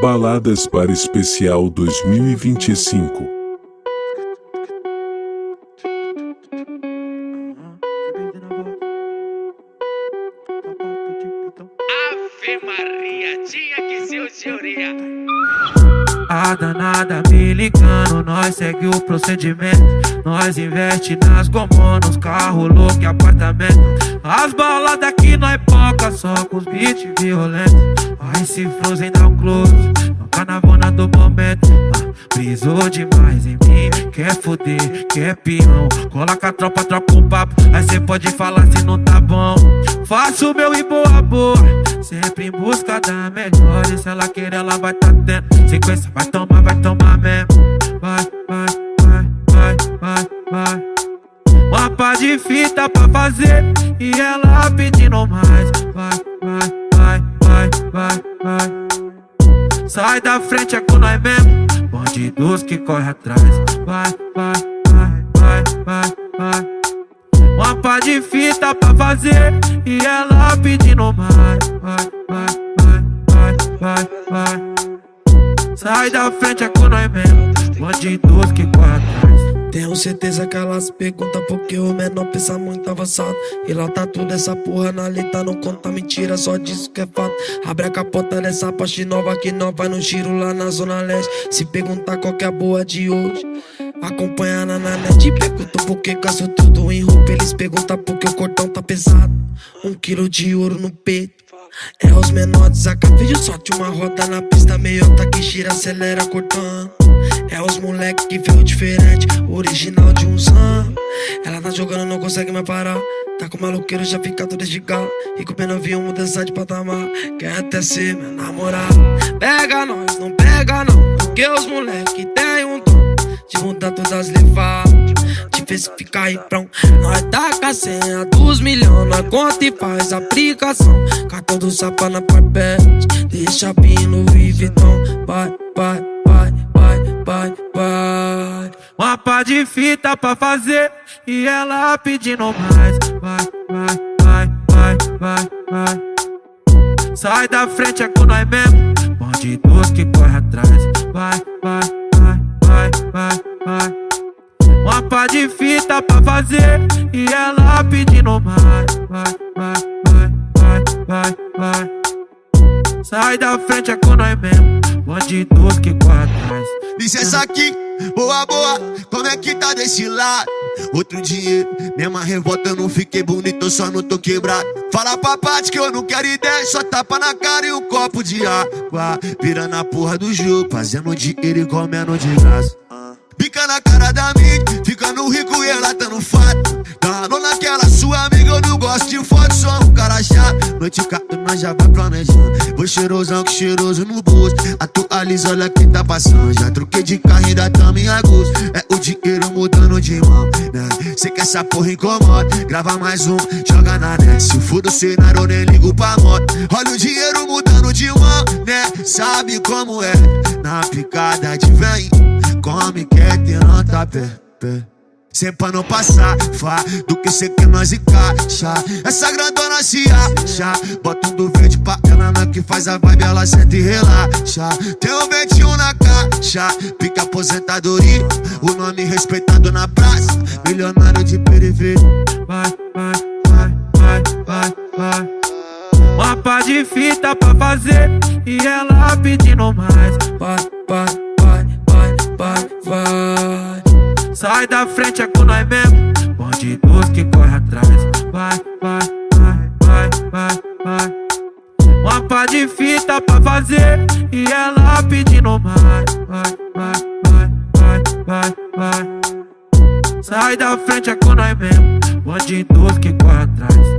Baladas Bar Especial 2025. Ave Maria, tinha que ser o senhoria. A danada me ligando, nós segue o procedimento. Nós investe nas gomó, nos carros louco e apartamento. As baladas aqui nós poca, só com os beats violentos. Aí se Frozen dá um close, no carnavona do momento. Brisou demais em mim, quer foder, quer peão. Cola com a tropa, troca um papo, aí cê pode falar se não tá bom. Faço o meu e boa boa, sempre em busca da melhor. E se ela querer, ela vai tá tendo. Sequência vai tomar mesmo. Vai, vai, vai, vai, vai, vai. Uma pá de fita pra fazer e ela pedindo mais. Vai, vai, vai, vai, vai, vai. Sai da frente, é com nós mesmo. Bandidos que corre atrás. Vai, vai, vai, vai, vai, vai. Uma pá de fita pra fazer e ela pedindo mais. Vai, vai, vai, vai, vai, vai. Sai da frente, é com nós mesmo. Bandidos que corre atrás. Tenho certeza que elas perguntam porque o menor pensa muito avançado. E lá tá tudo essa porra na letra, não conta mentira, só disso que é fato. Abre a capota dessa Porsche nova que nós vai no giro lá na zona leste. Se perguntar qual que é a boa de hoje, acompanha na net. Perguntam por que gasto tudo em roupa, eles perguntam porque o cordão tá pesado. 1 quilo de ouro no peito. É os menores, a veio só de uma roda na pista, meiota que gira, acelera, cortando. É os moleque que veio diferente, original de uns anos. Ela tá jogando, não consegue mais parar. Tá com maloqueiro, já fica todo de galo. E com pena viu mudança de patamar. Quer até ser meu namorado. Pega nós, não pega não, porque os moleque tem um dom de mudar todas as levadas, de ver se fica aí pronto. Nós taca a senha dos milhões, nós conta e faz aplicação. Cartão do Sapa na Parpete, deixa bem no Louis Vuitton. Vai, vai, vai, vai, vai, vai. Uma pá de fita pra fazer e ela pedindo mais. Vai, vai, vai, vai, vai, vai. Sai da frente, é com nós mesmo. Bandidos que corre atrás. Vai, vai, vai, vai, vai, vai. Uma pá de fita pra fazer e ela pedindo mais. Vai, vai, vai, vai, vai, vai. Sai da frente, é com nós mesmo. Bandidos que corre atrás. Licença aqui, boa, boa, como é que tá desse lado? Outro dinheiro, mesma revolta, eu não fiquei bonito, eu só não tô quebrado. Fala pra parte que eu não quero ideia, só tapa na cara e um copo de água. Virando a porra do jogo, fazendo dinheiro e comendo de graça. Pica na cara da mídia, ficando rico e ela tá no fato. Dando naquela sua amiga, eu não gosto de foto, sou um cara chato. Noite cato, nós já vai planejando. Vou cheirosão, que cheiroso no bolso. Atualiza, olha quem tá passando. Já troquei de carro, ainda tamo em agosto. É o dinheiro mudando de mão, né? Cê que essa porra incomoda, grava mais um, joga na net. Se for do cenário, eu nem ligo pra moto. Olha o dinheiro mudando de mão, né? Sabe como é, na picada de vem. Come, quer ter nota pé. Sempre pra não passar, fá, do que cê quer nós encaixa. Essa grandona se acha, bota um do verde pra ela, na que faz a vibe, ela senta e relaxa. Tem um 21 na caixa, pica aposentadoria, o nome respeitado na praça, milionário de periferia. Vai, vai, vai, vai, vai, vai. Uma pá de fita pra fazer e ela pedindo mais. Vai, vai, vai, vai, vai, vai. Sai da frente, é com nós mesmo. Bandidos que corre atrás. Vai, vai, vai, vai, vai, vai. Uma pá de fita pra fazer e ela pedindo mais. Vai, vai, vai, vai, vai, vai. Sai da frente, é com nós mesmo. Bandidos que corre atrás.